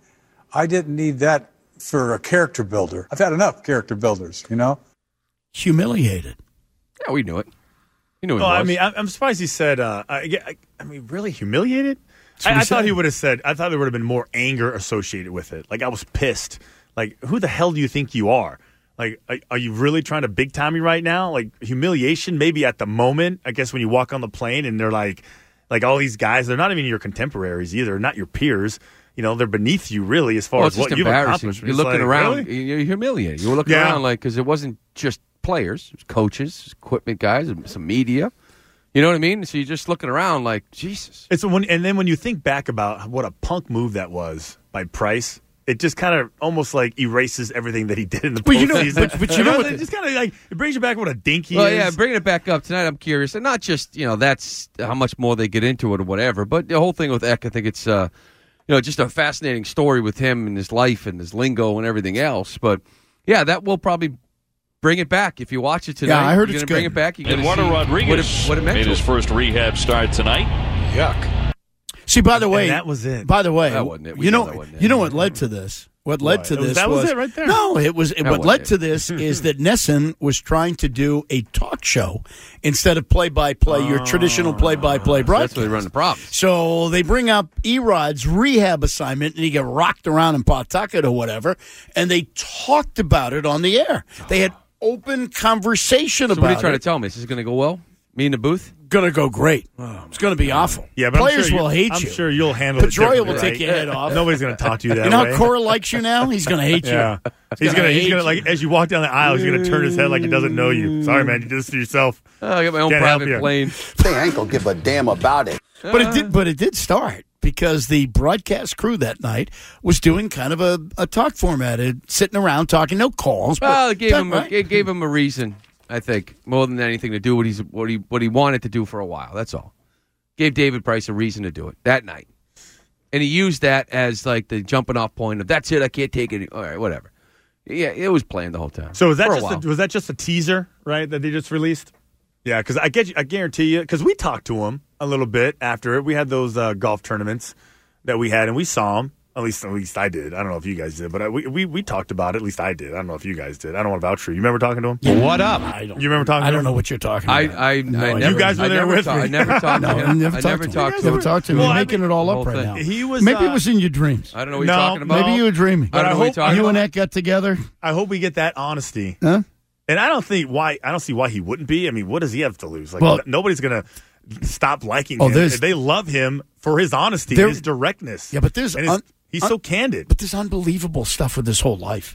Speaker 13: I didn't need that for a character builder. I've had enough character builders, you know?
Speaker 12: Humiliated.
Speaker 3: Yeah, we knew it. You knew it
Speaker 6: well,
Speaker 3: was.
Speaker 6: I mean, I'm surprised he said, uh, I, I, I mean, really humiliated? I, I thought he would have said, I thought there would have been more anger associated with it. Like, I was pissed. Like, who the hell do you think you are? Like, are you really trying to big time me right now? Like, humiliation, maybe at the moment. I guess when you walk on the plane and they're like, like all these guys, they're not even your contemporaries either, not your peers. You know, they're beneath you really as far
Speaker 3: well,
Speaker 6: as
Speaker 3: it's
Speaker 6: what
Speaker 3: just
Speaker 6: you've
Speaker 3: embarrassing.
Speaker 6: accomplished.
Speaker 3: You're
Speaker 6: It's
Speaker 3: looking
Speaker 6: like,
Speaker 3: around,
Speaker 6: really?
Speaker 3: you're humiliated. You were looking
Speaker 6: Yeah.
Speaker 3: around like, because it wasn't just players, it was coaches, equipment guys, some media. You know what I mean? So you're just looking around like, Jesus.
Speaker 6: It's when, and then when you think back about what a punk move that was by Price, it just kind of almost like erases everything that he did in the
Speaker 12: But you know-
Speaker 6: postseason.
Speaker 12: but- but you know what
Speaker 6: it
Speaker 12: the-
Speaker 6: just kind of like it brings you back what a dink he
Speaker 3: Well,
Speaker 6: is.
Speaker 3: yeah, bringing it back up tonight, I'm curious. And not just, you know, that's how much more they get into it or whatever, but the whole thing with Eck, I think it's, uh, you know, just a fascinating story with him and his life and his lingo and everything else. But, yeah, that will probably bring it back. If you watch it tonight,
Speaker 12: Yeah, I heard
Speaker 3: you're
Speaker 12: it's
Speaker 3: going to bring
Speaker 12: good.
Speaker 3: it back. You're going to
Speaker 14: Eduardo
Speaker 3: see
Speaker 14: Rodriguez
Speaker 3: what it, what it meant
Speaker 14: made
Speaker 3: to
Speaker 14: his
Speaker 3: him.
Speaker 14: first rehab start tonight.
Speaker 6: Yuck.
Speaker 12: See, by the
Speaker 6: And
Speaker 12: way,
Speaker 6: that was it.
Speaker 12: By the way,
Speaker 3: That wasn't it. We
Speaker 12: you
Speaker 3: know
Speaker 12: know,
Speaker 3: that wasn't it.
Speaker 12: you know what led to this. What led
Speaker 6: What?
Speaker 12: to
Speaker 6: It was-
Speaker 12: this
Speaker 6: that was it right there?
Speaker 12: No, it was it,
Speaker 3: That
Speaker 12: what
Speaker 3: wasn't
Speaker 12: led
Speaker 3: it.
Speaker 12: to this is that Nesson was trying to do a talk show instead of play-by-play, your traditional play-by-play broadcast.
Speaker 3: That's where they run the problem.
Speaker 12: So they bring up Erod's rehab assignment, and he got rocked around in Pawtucket or whatever, and they talked about it on the air. They had open conversation
Speaker 3: So
Speaker 12: about
Speaker 3: what are you trying
Speaker 12: it.
Speaker 3: to tell me? Is this going to go well? Me in the booth?
Speaker 12: Going to go great. It's going to be awful.
Speaker 6: Yeah, but
Speaker 12: Players
Speaker 6: I'm sure
Speaker 12: will
Speaker 6: you,
Speaker 12: hate
Speaker 6: I'm
Speaker 12: you.
Speaker 6: sure you'll handle it
Speaker 12: Pedroia will
Speaker 6: differently,
Speaker 12: take
Speaker 6: right?
Speaker 12: your head off.
Speaker 6: Nobody's going to talk to you that
Speaker 12: You know
Speaker 6: way.
Speaker 12: how Cora likes you now? He's going to hate you.
Speaker 6: Yeah, he's
Speaker 12: gonna
Speaker 6: gonna he's
Speaker 12: hate
Speaker 6: gonna
Speaker 12: you.
Speaker 6: like as you walk down the aisle, he's gonna turn his head like he doesn't know you. Sorry, man, you did this to yourself.
Speaker 3: Oh, I got my own
Speaker 6: Can't help
Speaker 3: private
Speaker 6: you.
Speaker 3: plane.
Speaker 15: They ain't gonna give a damn about it.
Speaker 12: But it did. But it did start because the broadcast crew that night was doing kind of a, a talk format, it, sitting around talking, no calls. but-
Speaker 3: Well, it gave him a,
Speaker 12: right?
Speaker 3: it gave him a reason, I think, more than anything to do what he's what he what he wanted to do for a while. That's all. Gave David Price a reason to do it that night, and he used that as like the jumping off point of that's it. I can't take it. All right, whatever. Yeah, it was planned the whole time.
Speaker 6: So was that
Speaker 3: For a
Speaker 6: just
Speaker 3: while.
Speaker 6: a, was that just a teaser, right? That they just released? Yeah, because I get you, I guarantee you, because we talked to him a little bit after it. We had those uh, golf tournaments that we had, and we saw him. At least, at least I did. I don't know if you guys did, but I, we, we we talked about it. At least I did. I don't know if you guys did. I don't want to vouch for you. You remember talking to him?
Speaker 12: What up? I don't.
Speaker 6: You remember talking?
Speaker 12: I
Speaker 6: to
Speaker 12: don't
Speaker 6: him?
Speaker 12: know what you're talking
Speaker 3: I
Speaker 12: about.
Speaker 3: I,
Speaker 12: No
Speaker 3: I
Speaker 12: idea.
Speaker 3: never,
Speaker 6: You guys were
Speaker 3: I
Speaker 6: there
Speaker 3: never
Speaker 6: with
Speaker 3: talk-
Speaker 6: me.
Speaker 3: I never talked
Speaker 12: No,
Speaker 3: to
Speaker 12: I
Speaker 3: him.
Speaker 12: never
Speaker 3: I
Speaker 12: talked
Speaker 3: never
Speaker 12: to him.
Speaker 3: talked to
Speaker 12: Never
Speaker 3: him.
Speaker 12: talked to him.
Speaker 6: Well,
Speaker 12: You're
Speaker 6: I
Speaker 12: making
Speaker 6: mean,
Speaker 12: it all
Speaker 3: the
Speaker 12: up
Speaker 3: whole
Speaker 12: right
Speaker 3: thing.
Speaker 12: now.
Speaker 6: He was.
Speaker 12: Maybe
Speaker 6: uh,
Speaker 12: it was in your dreams.
Speaker 3: I don't know what
Speaker 6: No,
Speaker 3: you're talking about.
Speaker 12: Maybe you were dreaming.
Speaker 6: But I
Speaker 3: don't know what
Speaker 6: hope-
Speaker 3: you're talking
Speaker 12: You and
Speaker 3: about.
Speaker 12: that got together,
Speaker 6: I hope we get that honesty.
Speaker 12: huh?
Speaker 6: And I don't think why. I don't see why he wouldn't be. I mean, what does he have to lose? Like,
Speaker 12: Well-
Speaker 6: nobody's gonna stop liking
Speaker 12: Oh,
Speaker 6: him.
Speaker 12: there's-
Speaker 6: They love him for his honesty,
Speaker 12: There-
Speaker 6: his directness.
Speaker 12: Yeah, but there's
Speaker 6: and his,
Speaker 12: un-
Speaker 6: he's
Speaker 12: un-
Speaker 6: so candid.
Speaker 12: But there's unbelievable stuff with his whole life.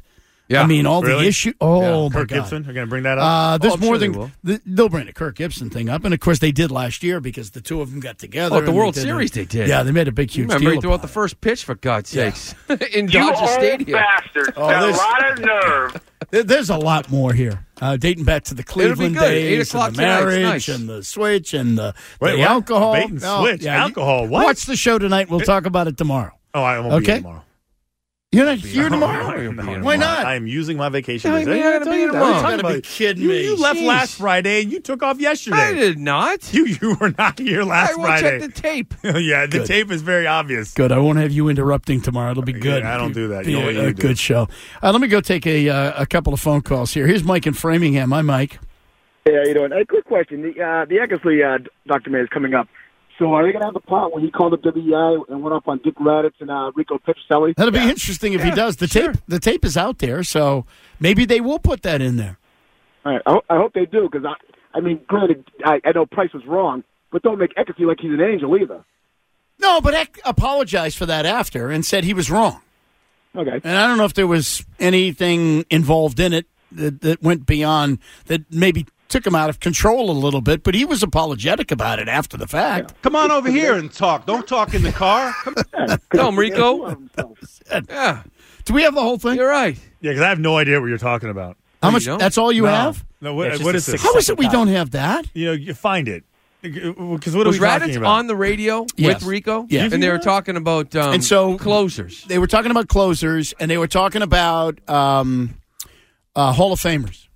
Speaker 3: Yeah.
Speaker 12: I mean, all
Speaker 6: Really?
Speaker 12: the issue. Oh,
Speaker 6: Yeah.
Speaker 12: my
Speaker 6: Kirk
Speaker 12: God.
Speaker 6: Gibson, are going to bring that up?
Speaker 12: Uh, there's
Speaker 3: Oh, I'm
Speaker 12: more
Speaker 3: sure they
Speaker 12: than
Speaker 3: will.
Speaker 12: th- they'll bring the Kirk Gibson thing up, and of course they did last year because the two of them got together.
Speaker 3: Oh, at the
Speaker 12: and
Speaker 3: World
Speaker 12: did
Speaker 3: Series
Speaker 12: a-
Speaker 3: they did.
Speaker 12: Yeah, they made a big,
Speaker 3: You
Speaker 12: huge
Speaker 3: remember he
Speaker 12: deal
Speaker 3: threw out
Speaker 12: about
Speaker 3: the
Speaker 12: it.
Speaker 3: first pitch, for God's
Speaker 12: Yeah.
Speaker 3: sakes, in
Speaker 11: You
Speaker 3: Dodger
Speaker 11: old
Speaker 3: Stadium.
Speaker 11: bastard.
Speaker 12: Oh,
Speaker 11: Got a
Speaker 12: there's-
Speaker 11: lot of nerve.
Speaker 12: There- There's a lot more here, uh, dating back to the Cleveland
Speaker 3: good. Eight
Speaker 12: days,
Speaker 3: o'clock
Speaker 12: and the
Speaker 3: tonight. It's
Speaker 12: marriage,
Speaker 3: nice.
Speaker 12: and the switch, and the,
Speaker 6: Wait,
Speaker 12: the
Speaker 6: what?
Speaker 12: alcohol.
Speaker 6: Bait and
Speaker 12: No,
Speaker 6: switch.
Speaker 12: you-
Speaker 6: Alcohol. What?
Speaker 12: Watch the show tonight. We'll talk about it tomorrow.
Speaker 6: Oh, I won't be
Speaker 12: Okay.
Speaker 6: here tomorrow.
Speaker 12: You're not here
Speaker 6: No,
Speaker 12: tomorrow?
Speaker 6: no, no, no,
Speaker 12: Why
Speaker 6: no.
Speaker 12: not?
Speaker 6: I am using my vacation
Speaker 3: No,
Speaker 6: days.
Speaker 3: you ain't
Speaker 6: I
Speaker 3: gotta
Speaker 6: tell
Speaker 3: be
Speaker 6: you
Speaker 3: here
Speaker 6: that. What are you
Speaker 3: tomorrow.
Speaker 6: talking
Speaker 12: You gotta be
Speaker 6: about?
Speaker 12: kidding
Speaker 6: You,
Speaker 12: me.
Speaker 6: you left
Speaker 3: Jeez.
Speaker 6: last Friday and you took off yesterday.
Speaker 3: I did not.
Speaker 6: You you were not here last
Speaker 3: I will
Speaker 6: Friday.
Speaker 3: check the tape.
Speaker 6: yeah, the
Speaker 12: Good.
Speaker 6: tape is very obvious.
Speaker 12: Good. I won't have you interrupting tomorrow. It'll be good.
Speaker 6: Yeah, I don't do that.
Speaker 12: Be
Speaker 6: You know
Speaker 12: a,
Speaker 6: what you
Speaker 12: a
Speaker 6: do.
Speaker 12: good show. Uh, let me go take a uh, a couple of phone calls here. Here's Mike in Framingham. Hi, Mike.
Speaker 14: Hey, how you doing? Hey, quick question. The uh, the Eckersley uh, documentary is coming up. So are they going to have the part where he called up W E I and went up on Dick Raditz and uh, Rico Petrocelli?
Speaker 12: That'll be interesting if he
Speaker 14: Yeah,
Speaker 12: does. The
Speaker 14: sure.
Speaker 12: tape the tape is out there, so maybe they will put that in there.
Speaker 14: All right. I, ho- I hope they do because, I, I mean, granted, I, I know Price was wrong, but don't make Eckersley like he's an angel either.
Speaker 12: No, but Eck apologized for that after and said he was wrong.
Speaker 14: Okay.
Speaker 12: And I don't know if there was anything involved in it that, that went beyond that maybe took him out of control a little bit, but he was apologetic about it after the fact.
Speaker 16: Come on over here and talk. Don't talk in the car.
Speaker 3: Tell him, Rico. Yeah.
Speaker 12: Do we have the whole thing?
Speaker 3: You're right.
Speaker 6: Yeah, because I have no idea what you're talking about.
Speaker 12: How
Speaker 3: Oh,
Speaker 12: much?
Speaker 3: you don't?
Speaker 12: That's all you
Speaker 6: No.
Speaker 12: have?
Speaker 6: No, what,
Speaker 1: Yeah, it's
Speaker 6: what
Speaker 1: just
Speaker 6: is
Speaker 1: a
Speaker 6: this?
Speaker 12: How is it we don't have that?
Speaker 6: You know, you find it. Because what are
Speaker 3: Was
Speaker 6: we talking
Speaker 3: Raditz
Speaker 6: about?
Speaker 3: on the radio
Speaker 12: Yes.
Speaker 3: with Rico?
Speaker 12: Yes.
Speaker 3: And they were talking about um,
Speaker 12: And so-
Speaker 3: closers.
Speaker 12: They were talking about closers, and they were talking about um, uh, Hall of Famers,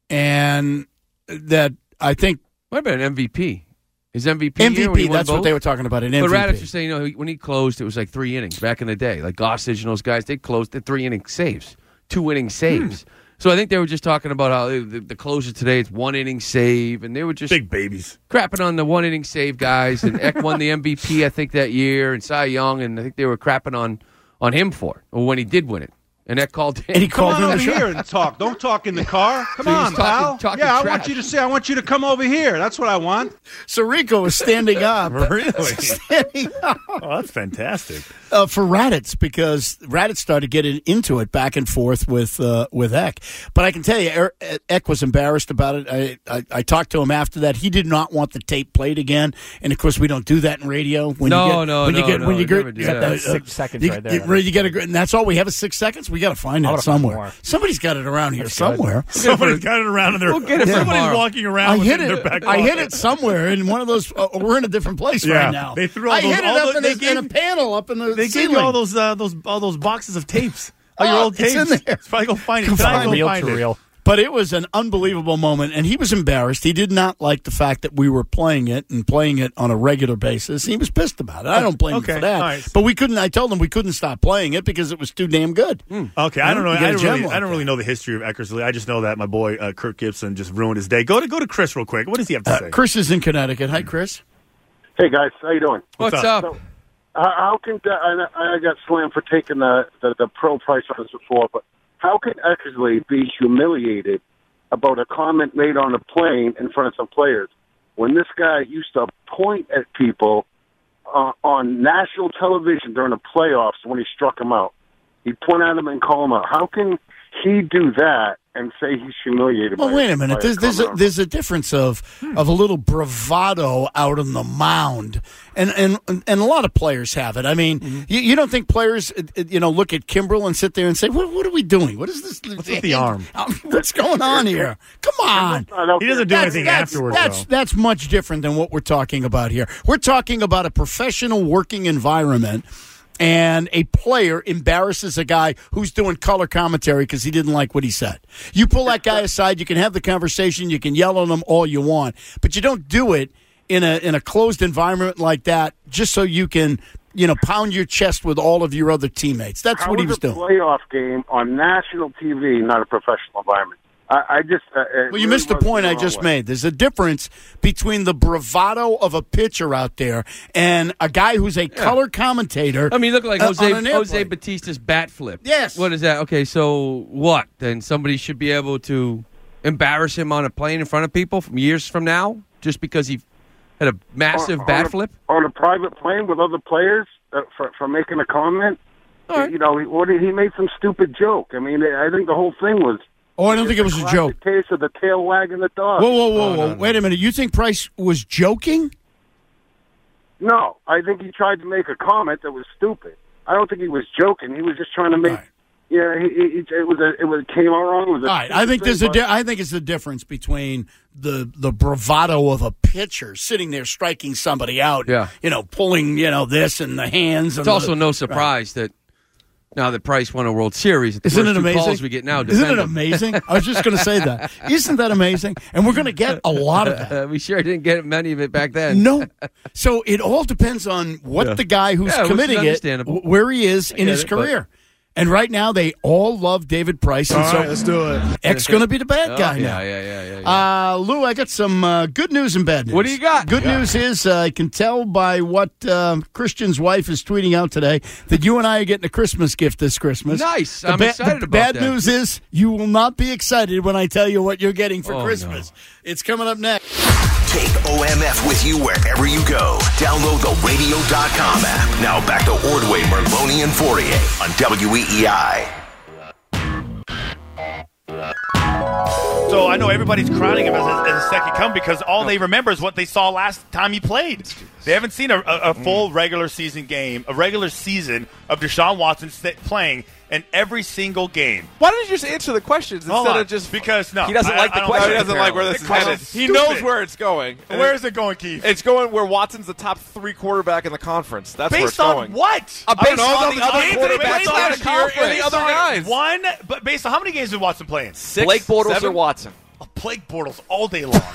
Speaker 12: and that I think
Speaker 3: What about an M V P? Is M V P
Speaker 12: M
Speaker 3: here when he
Speaker 12: V P.
Speaker 3: won
Speaker 12: That's what
Speaker 3: both?
Speaker 12: they were talking about. An
Speaker 3: But
Speaker 12: M V P.
Speaker 3: Raditz was saying, you know, when he closed, it was like three innings back in the day. Like Gossage and those guys, they closed at three inning saves, two inning saves.
Speaker 12: Hmm.
Speaker 3: So I think they were just talking about how the, the closer today it's one inning save, and they were just
Speaker 6: big babies
Speaker 3: crapping on the one inning save guys. And Eck won the M V P, I think, that year, and Cy Young, and I think they were crapping on on him for it, or when he did win it. And Eck called him.
Speaker 12: And he
Speaker 16: Come
Speaker 12: called
Speaker 16: on
Speaker 12: him
Speaker 16: over
Speaker 12: the show.
Speaker 16: here and talk. Don't talk in the car. Come
Speaker 3: So he's
Speaker 16: on,
Speaker 3: talking-
Speaker 16: pal.
Speaker 3: talking
Speaker 16: yeah, I
Speaker 3: trash.
Speaker 16: want you to say. I want you to come over here. That's what I want.
Speaker 12: So Rico was standing up.
Speaker 6: Really?
Speaker 12: standing up
Speaker 6: Oh, that's fantastic.
Speaker 12: uh, for Raditz because Raditz started getting into it back and forth with uh, with Eck. But I can tell you, er- Eck was embarrassed about it. I, I, I talked to him after that. He did not want the tape played again. And of course, we don't do that in radio. When
Speaker 3: No,
Speaker 12: you get,
Speaker 3: no,
Speaker 12: when you
Speaker 3: no,
Speaker 12: get,
Speaker 3: no,
Speaker 12: when you
Speaker 3: we
Speaker 12: get,
Speaker 3: never do
Speaker 12: uh,
Speaker 3: that.
Speaker 12: uh,
Speaker 1: Six seconds
Speaker 12: you,
Speaker 1: right there.
Speaker 12: You, you get a, and that's all we have is six seconds. We got to find
Speaker 1: I
Speaker 12: it
Speaker 1: would've found
Speaker 12: somewhere.
Speaker 1: more.
Speaker 12: Somebody's got it around here
Speaker 1: That's good.
Speaker 12: somewhere.
Speaker 6: Somebody's got it around in their.
Speaker 3: We'll get it for
Speaker 6: somebody's
Speaker 3: tomorrow.
Speaker 6: walking around
Speaker 12: I
Speaker 6: with
Speaker 12: hit
Speaker 6: it in their
Speaker 12: it.
Speaker 6: back
Speaker 12: I hit
Speaker 6: pocket.
Speaker 12: it somewhere in one of those. Uh, we're in a different place
Speaker 6: Yeah,
Speaker 12: right now.
Speaker 6: they threw all
Speaker 12: I
Speaker 6: those-
Speaker 12: hit it
Speaker 6: all
Speaker 12: up
Speaker 6: the-
Speaker 12: in,
Speaker 6: they
Speaker 12: a,
Speaker 6: gave-
Speaker 12: in a panel up in the
Speaker 6: They
Speaker 12: ceiling.
Speaker 6: gave you all those uh, those all those boxes of tapes. All your
Speaker 12: Oh,
Speaker 6: old
Speaker 12: it's
Speaker 6: tapes.
Speaker 12: in there.
Speaker 6: Probably go find it.
Speaker 12: Go
Speaker 6: Tonight,
Speaker 12: find
Speaker 6: go
Speaker 12: it.
Speaker 1: Real
Speaker 6: find
Speaker 1: to
Speaker 6: it.
Speaker 1: real.
Speaker 12: But it was an unbelievable moment, and he was embarrassed. He did not like the fact that we were playing it and playing it on a regular basis. He was pissed about it. I don't blame
Speaker 6: Okay,
Speaker 12: him for that.
Speaker 6: all right.
Speaker 12: But we couldn't. I told him we couldn't stop playing it because it was too damn good.
Speaker 6: Okay, I don't know.
Speaker 12: You
Speaker 6: I
Speaker 12: got a
Speaker 6: don't
Speaker 12: gem
Speaker 6: really.
Speaker 12: like
Speaker 6: I don't really know the history of Eckersley. I just know that my boy uh, Kirk Gibson just ruined his day. Go to go to Chris real quick. What does he have to
Speaker 12: Uh,
Speaker 6: say?
Speaker 12: Chris is in Connecticut. Hi, Chris.
Speaker 17: Hey guys, how you doing?
Speaker 3: What's,
Speaker 6: What's
Speaker 3: up?
Speaker 6: up?
Speaker 17: So, how, how can I, I got slammed for taking the, the the pro price on this before, but how can Eckersley be humiliated about a comment made on a plane in front of some players when this guy used to point at people uh, on national television during the playoffs when he struck him out? He'd point at him and call him out. How can he do that and say he's humiliated?
Speaker 12: Well,
Speaker 17: by
Speaker 12: wait a minute.
Speaker 17: by
Speaker 12: There's there's a,
Speaker 17: comment?
Speaker 12: there's a difference of of a little bravado out on the mound, and and and a lot of players have it. I mean, you, you don't think players, uh, uh, you know, look at Kimbrel and sit there and say, "What, what are we doing? What is this?
Speaker 6: What's with the arm?
Speaker 12: What's going on here? Come on!"
Speaker 17: I don't
Speaker 6: He doesn't
Speaker 17: care.
Speaker 6: do anything
Speaker 12: that's,
Speaker 6: afterwards.
Speaker 12: That's
Speaker 6: though.
Speaker 12: that's much different than what we're talking about here. We're talking about a professional working environment. And a player embarrasses a guy who's doing color commentary because he didn't like what he said. You pull that guy aside, you can have the conversation, you can yell on him all you want, but you don't do it in a in a closed environment like that just so you can, you know, pound your chest with all of your other teammates. That's
Speaker 17: How
Speaker 12: what he
Speaker 17: is
Speaker 12: was
Speaker 17: a
Speaker 12: doing.
Speaker 17: playoff game on national T V, not a professional environment. I, I just uh,
Speaker 12: Well, you missed the point I just made. There's a difference between the bravado of a pitcher out there and a guy who's a color commentator.
Speaker 3: I mean, look like
Speaker 12: uh,
Speaker 3: Jose
Speaker 12: on an
Speaker 3: Jose
Speaker 12: airplane.
Speaker 3: Batista's bat flip.
Speaker 12: Yes.
Speaker 3: What is that? Okay, so what? Then somebody should be able to embarrass him on a plane in front of people from years from now just because he had a massive
Speaker 17: on,
Speaker 3: bat
Speaker 17: on a,
Speaker 3: flip?
Speaker 17: on a private plane with other players uh, for, for making a comment.
Speaker 3: right.
Speaker 17: You know, he, what, he made some stupid joke. I mean, I think the whole thing was.
Speaker 12: Oh, I don't think it was a joke.
Speaker 17: Case of the tail wagging the dog.
Speaker 12: Whoa, whoa, whoa,
Speaker 17: Oh,
Speaker 12: whoa!
Speaker 17: no, no.
Speaker 12: Wait a minute. You think Price was joking?
Speaker 17: No, I think he tried to make a comment that was stupid. I don't think he was joking. He was just trying to make. Right. Yeah, he, he, it was a, it was came out wrong. It was a
Speaker 12: All right, I think there's a. Di- I think it's the difference between the the bravado of a pitcher sitting there striking somebody out.
Speaker 3: Yeah.
Speaker 12: You know, pulling you know this and the hands.
Speaker 3: It's
Speaker 12: and
Speaker 3: also
Speaker 12: the,
Speaker 3: no surprise right. that now that Price won a World Series, the
Speaker 12: Isn't
Speaker 3: first
Speaker 12: it
Speaker 3: two
Speaker 12: amazing?
Speaker 3: calls we get now.
Speaker 12: Isn't it
Speaker 3: him.
Speaker 12: amazing? I was just going to say that. Isn't that amazing? And we're going to get a lot of that.
Speaker 3: Uh, we sure didn't get many of it back then.
Speaker 12: No. So it all depends on what
Speaker 3: Yeah.
Speaker 12: the guy who's
Speaker 3: Yeah, which is
Speaker 12: committing it,
Speaker 3: understandable.
Speaker 12: where he is in
Speaker 3: get
Speaker 12: his
Speaker 3: it, but-
Speaker 12: career. And right now, they all love David Price. And
Speaker 6: All
Speaker 12: so
Speaker 6: right, let's do it.
Speaker 12: X going to be the bad
Speaker 3: Oh,
Speaker 12: guy
Speaker 3: yeah,
Speaker 12: now.
Speaker 3: yeah, yeah, yeah, yeah.
Speaker 12: Uh, Lou, I got some uh, good news and bad news.
Speaker 3: What do you got?
Speaker 12: Good
Speaker 3: Yeah.
Speaker 12: news is uh, I can tell by what uh, Christian's wife is tweeting out today that you and I are getting a Christmas gift this Christmas.
Speaker 3: Nice.
Speaker 12: The
Speaker 3: I'm
Speaker 12: ba-
Speaker 3: excited
Speaker 12: the
Speaker 3: about
Speaker 12: bad
Speaker 3: that.
Speaker 12: news is you will not be excited when I tell you what you're getting for
Speaker 3: Oh,
Speaker 12: Christmas. It's coming up next.
Speaker 2: Take O M F with you wherever you go. Download the radio dot com app. Now back to Ordway, Merloni, and Fourier on W E E I.
Speaker 6: So I know everybody's crowning him as a, as a second come because all they remember is what they saw last time he played. They haven't seen a, a, a full regular season game, a regular season of Deshaun Watson st- playing in every single game.
Speaker 18: Why don't you just answer the questions instead
Speaker 6: Hold on,
Speaker 18: of just
Speaker 6: because no,
Speaker 18: he doesn't
Speaker 6: I-
Speaker 18: like
Speaker 6: I
Speaker 18: the
Speaker 6: don't-
Speaker 18: question.
Speaker 6: no,
Speaker 18: He doesn't like where this
Speaker 6: The
Speaker 18: is
Speaker 6: question's
Speaker 18: headed. He
Speaker 6: stupid.
Speaker 18: knows where it's going. And
Speaker 6: Where
Speaker 18: it-
Speaker 6: is it going, Keith?
Speaker 18: It's going where Watson's the top three quarterback in the conference. That's where it's
Speaker 6: Based on
Speaker 18: going.
Speaker 6: what?
Speaker 18: Uh,
Speaker 6: I
Speaker 18: based
Speaker 6: don't know,
Speaker 18: on the other
Speaker 6: games that he
Speaker 18: quarterbacks
Speaker 6: played
Speaker 18: last year and the
Speaker 6: conference.
Speaker 18: other guys.
Speaker 6: One, but based on how many games did Watson play in? Six,
Speaker 18: Blake Bortles
Speaker 6: seven?
Speaker 18: or Watson?
Speaker 6: Oh, Blake Bortles all day long.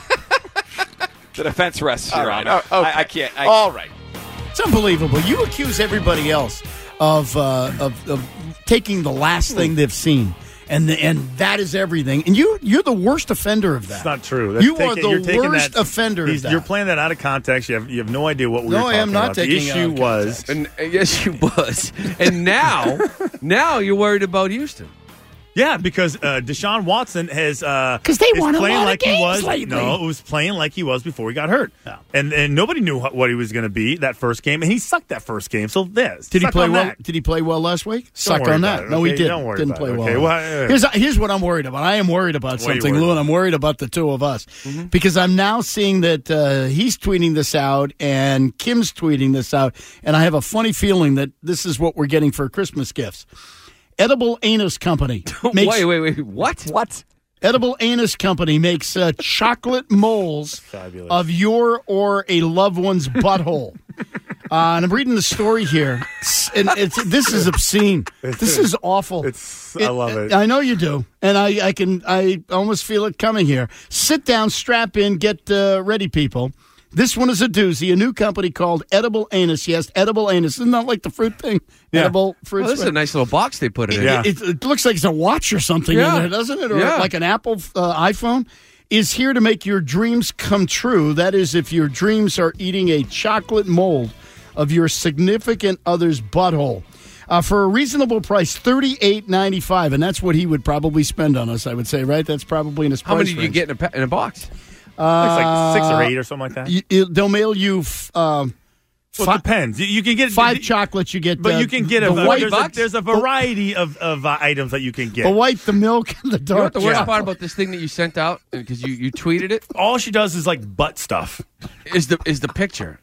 Speaker 18: The defense rests here
Speaker 6: All right,
Speaker 18: on.
Speaker 6: oh, okay.
Speaker 18: I, I can't. I,
Speaker 6: All right.
Speaker 12: It's unbelievable. You accuse everybody else of uh, of, of taking the last thing they've seen, and the, and that is everything. And you you're the worst offender of that.
Speaker 6: It's not true. That's
Speaker 12: you
Speaker 6: taking-
Speaker 12: are
Speaker 6: you're
Speaker 12: the
Speaker 6: taking
Speaker 12: worst
Speaker 6: that-
Speaker 12: offender
Speaker 6: he's-
Speaker 12: of that.
Speaker 6: You're playing that out of context. You have you have no idea what we
Speaker 12: No,
Speaker 6: were
Speaker 12: I
Speaker 6: talking
Speaker 12: am not
Speaker 6: about.
Speaker 12: taking
Speaker 6: The
Speaker 12: it out
Speaker 6: issue
Speaker 12: of
Speaker 6: was,
Speaker 3: And uh, yes, you was. And now, now you're worried about Houston.
Speaker 6: yeah, because uh, Deshaun Watson has uh,
Speaker 12: 'Cause they
Speaker 6: is
Speaker 12: won a
Speaker 6: playing
Speaker 12: lot of
Speaker 6: like he
Speaker 12: games
Speaker 6: was.
Speaker 12: lately.
Speaker 6: No, it was playing like he was before he got hurt, and and nobody knew what, what he was going to be that first game, and he sucked that first game. So this
Speaker 12: Did he
Speaker 6: suck
Speaker 12: play
Speaker 6: on
Speaker 12: well?
Speaker 6: that.
Speaker 12: Did he play well last week? Suck
Speaker 6: worry
Speaker 12: on
Speaker 6: about
Speaker 12: that.
Speaker 6: it,
Speaker 12: No, he
Speaker 6: okay?
Speaker 12: didn't.
Speaker 6: Don't worry
Speaker 12: didn't
Speaker 6: about
Speaker 12: play
Speaker 6: it,
Speaker 12: well.
Speaker 6: okay? Well, uh,
Speaker 12: here's here's what I'm worried about. I am worried about
Speaker 6: What are you
Speaker 12: something,
Speaker 6: worried
Speaker 12: Lou, and I'm worried about the two of us because I'm now seeing that uh, he's tweeting this out and Kim's tweeting this out, and I have a funny feeling that this is what we're getting for Christmas gifts. Edible Anus Company makes
Speaker 3: wait, wait, wait. What?
Speaker 18: What?
Speaker 12: Edible Anus Company makes uh, chocolate moles of your or a loved one's butthole. Uh, and I'm reading the story here, and it's this is obscene. This is awful.
Speaker 6: It's I love it.
Speaker 12: I know you do, and I, I can I almost feel it coming here. Sit down, strap in, get uh, ready, people. This one is a doozy. A new company called Edible Anus. Yes, Edible Anus. Isn't that like the fruit thing?
Speaker 6: Yeah.
Speaker 12: Edible fruit.
Speaker 3: Oh, this is a nice little box they put it in.
Speaker 6: Yeah.
Speaker 12: It, it looks like it's a watch or something
Speaker 3: Yeah.
Speaker 12: in there, doesn't it? Or
Speaker 3: Yeah.
Speaker 12: like an Apple uh, iPhone. Is here to make your dreams come true. That is, if your dreams are eating a chocolate mold of your significant other's butthole. Uh, for a reasonable price, thirty-eight ninety-five, and that's what he would probably spend on us, I would say, right? That's probably in his
Speaker 3: How
Speaker 12: price
Speaker 3: many do you
Speaker 12: range.
Speaker 3: get in a, pa- in a box?
Speaker 12: Uh,
Speaker 6: It's like six or eight or something like that.
Speaker 12: You, you- they'll mail you f- um,
Speaker 6: Well,
Speaker 12: fi-
Speaker 6: it depends. You, you can get
Speaker 12: five chocolates. You get,
Speaker 6: but
Speaker 12: uh,
Speaker 6: you can get
Speaker 12: the
Speaker 6: a,
Speaker 12: white
Speaker 6: there's, a
Speaker 3: bucks?
Speaker 6: there's a variety of, of uh, items that you can get.
Speaker 12: the white, the milk, and the
Speaker 3: You know what
Speaker 12: dark.
Speaker 3: the worst
Speaker 12: chocolate.
Speaker 3: part about this thing that you sent out, because you, you tweeted it,
Speaker 6: All she does is like butt stuff.
Speaker 3: is the is the picture.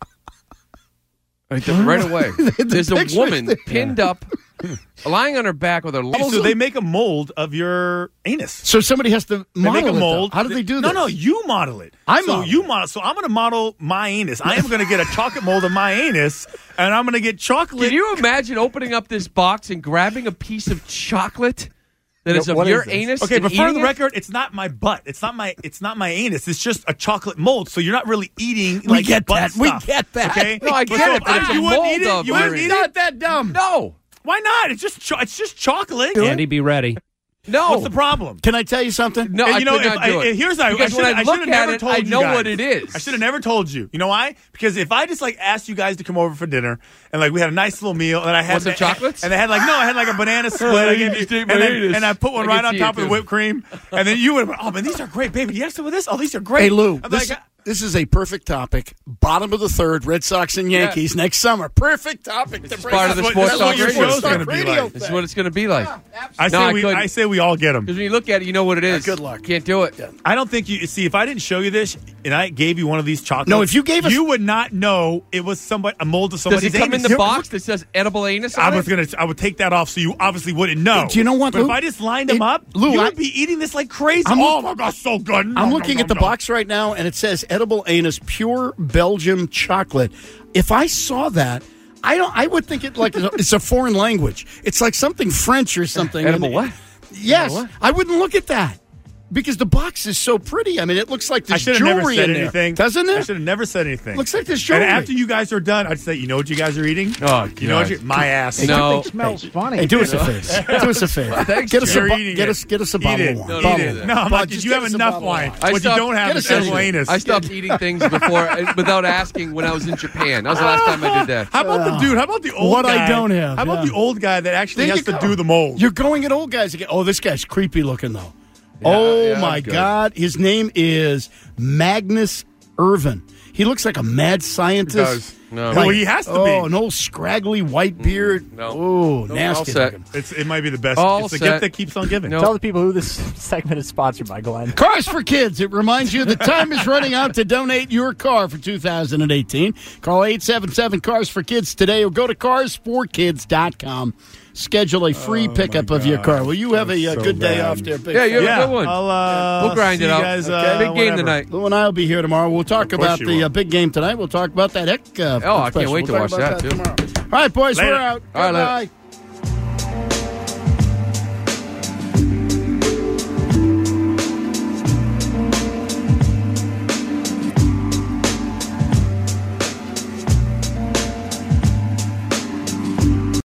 Speaker 3: Right, the- right away. There's a
Speaker 12: picture's
Speaker 3: woman
Speaker 12: there.
Speaker 3: pinned up, lying on her back with her legs.
Speaker 6: So they make a mold of your anus.
Speaker 12: So somebody has to
Speaker 6: They
Speaker 12: model
Speaker 6: make a
Speaker 12: it, though.
Speaker 6: mold.
Speaker 12: How do they do
Speaker 6: No,
Speaker 12: this?
Speaker 6: no, you model it.
Speaker 12: I
Speaker 6: so
Speaker 12: model
Speaker 6: you
Speaker 12: it.
Speaker 6: model. So I'm going to model my anus. I am going to get a chocolate mold of my anus, and I'm going to get chocolate.
Speaker 3: Can you imagine opening up this box and grabbing a piece of chocolate that is of
Speaker 18: what
Speaker 3: your
Speaker 18: is this?
Speaker 3: anus?
Speaker 6: Okay,
Speaker 3: and
Speaker 6: but for
Speaker 3: eating
Speaker 6: the
Speaker 3: it?
Speaker 6: record, it's not my butt. It's not my. It's not my anus. It's just a chocolate mold. So you're not really eating.
Speaker 12: We
Speaker 6: like,
Speaker 12: get
Speaker 6: butt
Speaker 12: that. We
Speaker 6: stuff,
Speaker 12: get that.
Speaker 6: Okay.
Speaker 3: No, I
Speaker 6: But
Speaker 3: get
Speaker 6: so
Speaker 3: it, but
Speaker 6: if
Speaker 3: it's
Speaker 6: I-
Speaker 3: a
Speaker 6: you wouldn't
Speaker 3: mold
Speaker 6: eat it.
Speaker 3: of
Speaker 6: You
Speaker 3: your
Speaker 6: wouldn't eat
Speaker 12: It's
Speaker 6: it.
Speaker 12: not that dumb.
Speaker 3: No,
Speaker 6: Why not? It's just. Cho- it's just chocolate.
Speaker 1: Andy, be ready.
Speaker 3: no.
Speaker 6: What's the problem?
Speaker 12: Can I tell you something?
Speaker 3: No,
Speaker 6: And
Speaker 3: I
Speaker 6: you know,
Speaker 3: could
Speaker 6: if
Speaker 3: not
Speaker 6: I,
Speaker 3: do it.
Speaker 6: here's I,
Speaker 3: because
Speaker 6: I
Speaker 3: when
Speaker 6: should
Speaker 3: I
Speaker 6: I
Speaker 3: look
Speaker 6: should have
Speaker 3: at
Speaker 6: never
Speaker 3: it,
Speaker 6: told
Speaker 3: I
Speaker 6: you
Speaker 3: know
Speaker 6: guys.
Speaker 3: what it is.
Speaker 6: I should have never told you. You know why? Because if I just like asked you guys to come over for dinner and like we had a nice little meal and I had
Speaker 3: Want some
Speaker 6: the-
Speaker 3: chocolates?
Speaker 6: and they had like no, I had like a banana split I
Speaker 3: you
Speaker 6: gave
Speaker 3: just
Speaker 6: you,
Speaker 3: ate
Speaker 6: and,
Speaker 3: my
Speaker 6: then,
Speaker 3: anus.
Speaker 6: and I put one
Speaker 3: I
Speaker 6: right
Speaker 3: can
Speaker 6: on
Speaker 3: see
Speaker 6: top
Speaker 3: it,
Speaker 6: of the
Speaker 3: too.
Speaker 6: whipped cream, and then you would have, oh man, these are great, baby. You have some of this? Oh, these are great.
Speaker 12: Hey, Lou,
Speaker 6: I'm
Speaker 12: this,
Speaker 6: like,
Speaker 12: This is a perfect topic. Bottom of the third, Red Sox and Yankees
Speaker 3: Yeah.
Speaker 12: next summer. Perfect topic.
Speaker 3: This is part of the Sports Talk
Speaker 6: your
Speaker 3: Radio.
Speaker 6: show's going to be
Speaker 12: radio
Speaker 6: like.
Speaker 3: This is what it's going to be like.
Speaker 6: I say,
Speaker 3: No, I
Speaker 6: we,
Speaker 3: couldn't.
Speaker 6: I say we all get them.
Speaker 3: Because when you look at it, you know what it is.
Speaker 12: good luck.
Speaker 3: Can't do it.
Speaker 6: I don't think you see if I didn't show you this and I gave you one of these chocolates.
Speaker 12: No, if you gave us-
Speaker 6: you would not know it was somebody a mold of
Speaker 3: Does
Speaker 6: somebody's
Speaker 3: it come in
Speaker 6: anus.
Speaker 3: the box that says edible anus on
Speaker 6: I was
Speaker 3: it?
Speaker 6: gonna. I would take that off so you obviously wouldn't know.
Speaker 12: Do you know what,
Speaker 6: But if
Speaker 12: Lou?
Speaker 6: I just lined them
Speaker 12: It-
Speaker 6: up,
Speaker 12: Lou,
Speaker 6: you
Speaker 12: I-
Speaker 6: would be eating this like crazy.
Speaker 12: I'm
Speaker 6: oh
Speaker 12: look-
Speaker 6: my god, so good! No,
Speaker 12: I'm
Speaker 6: no,
Speaker 12: looking
Speaker 6: no,
Speaker 12: at the
Speaker 6: no.
Speaker 12: box right now, and it says edible anus, pure Belgium chocolate. If I saw that, I don't. I would think it like it's a foreign language. It's like something French or something.
Speaker 3: Edible
Speaker 12: And-
Speaker 3: what?
Speaker 12: Yes,
Speaker 3: Edible what?
Speaker 12: I wouldn't look at that because the box is so pretty. I mean, it looks like
Speaker 6: I
Speaker 12: there's
Speaker 6: should have never
Speaker 12: jewelry
Speaker 6: said
Speaker 12: in there,
Speaker 6: anything,
Speaker 12: doesn't
Speaker 6: I
Speaker 12: it?
Speaker 6: should have never said anything.
Speaker 12: Looks like there's jewelry.
Speaker 6: And after you guys are done, I'd say, you know what you guys are eating?
Speaker 3: Oh,
Speaker 6: you know what?
Speaker 3: God.
Speaker 6: You, my ass.
Speaker 3: No.
Speaker 19: smells funny.
Speaker 12: Hey, do us a favor. Do us a favor.
Speaker 3: Thanks,
Speaker 12: get us a
Speaker 6: Jerry.
Speaker 12: bo-
Speaker 6: You're eating
Speaker 12: get
Speaker 6: it.
Speaker 12: us get us a
Speaker 6: Eat
Speaker 12: bottle
Speaker 6: it.
Speaker 12: of wine.
Speaker 3: No,
Speaker 12: Bottle
Speaker 3: no,
Speaker 12: of
Speaker 3: no,
Speaker 12: wine.
Speaker 6: No, I'm
Speaker 12: But
Speaker 6: like,
Speaker 12: just
Speaker 6: you
Speaker 12: get
Speaker 6: have
Speaker 12: us a
Speaker 6: enough
Speaker 12: bottle of
Speaker 6: wine.
Speaker 3: I
Speaker 6: What you
Speaker 3: stopped-
Speaker 6: don't have
Speaker 12: get
Speaker 6: is
Speaker 12: us
Speaker 6: edible
Speaker 12: anything.
Speaker 6: anus.
Speaker 3: I stopped eating things before uh, without asking when I was in Japan. That was the last time I did that.
Speaker 6: How about the dude? How about the old
Speaker 12: What
Speaker 6: guy?
Speaker 12: I don't have,
Speaker 6: How about
Speaker 12: yeah.
Speaker 6: the old guy that actually
Speaker 12: There
Speaker 6: has
Speaker 12: you
Speaker 6: to
Speaker 12: go.
Speaker 6: do the mold?
Speaker 12: You're going at old guys again. Oh, this guy's creepy looking though. oh
Speaker 3: yeah,
Speaker 12: my
Speaker 3: I'm good.
Speaker 12: God, his name is Magnus Irvin. He looks like a mad scientist.
Speaker 6: He does.
Speaker 3: No.
Speaker 12: Like,
Speaker 6: Well, he has to
Speaker 12: oh,
Speaker 6: be.
Speaker 12: an old scraggly white beard.
Speaker 3: no.
Speaker 12: Oh,
Speaker 3: No,
Speaker 12: nasty.
Speaker 3: all set.
Speaker 12: looking.
Speaker 6: It's, it might be the best.
Speaker 3: All
Speaker 6: it's the
Speaker 3: set.
Speaker 6: gift that keeps on giving.
Speaker 3: No.
Speaker 1: Tell the people who this segment is sponsored by, Glenn.
Speaker 12: Cars for Kids. It reminds you the time is running out to donate your car for two thousand eighteen. Call eight seven seven Cars for Kids today or go to cars for kids dot com. Schedule a free
Speaker 6: Oh,
Speaker 12: pickup
Speaker 6: my
Speaker 12: of your
Speaker 6: God.
Speaker 12: car. Will you have a, uh
Speaker 6: so
Speaker 12: good day
Speaker 6: bad.
Speaker 12: off there, Big
Speaker 3: Yeah, you have
Speaker 6: Yeah,
Speaker 3: a good one.
Speaker 6: I'll, uh,
Speaker 3: We'll grind
Speaker 6: see
Speaker 3: it
Speaker 6: you
Speaker 3: out.
Speaker 6: guys,
Speaker 3: Okay.
Speaker 6: uh,
Speaker 3: Big game
Speaker 6: whenever.
Speaker 3: tonight.
Speaker 12: Lou and I will be here tomorrow. We'll talk
Speaker 6: Of course
Speaker 12: about
Speaker 6: you
Speaker 12: the
Speaker 6: will.
Speaker 12: uh, big game tonight. We'll talk about that Heck. Uh,
Speaker 3: Oh, I can't
Speaker 12: special.
Speaker 3: wait to
Speaker 12: We'll
Speaker 3: watch
Speaker 12: talk about
Speaker 3: that, too.
Speaker 12: tomorrow. All right, boys,
Speaker 6: Later.
Speaker 12: we're out.
Speaker 3: All right, later.
Speaker 12: Bye.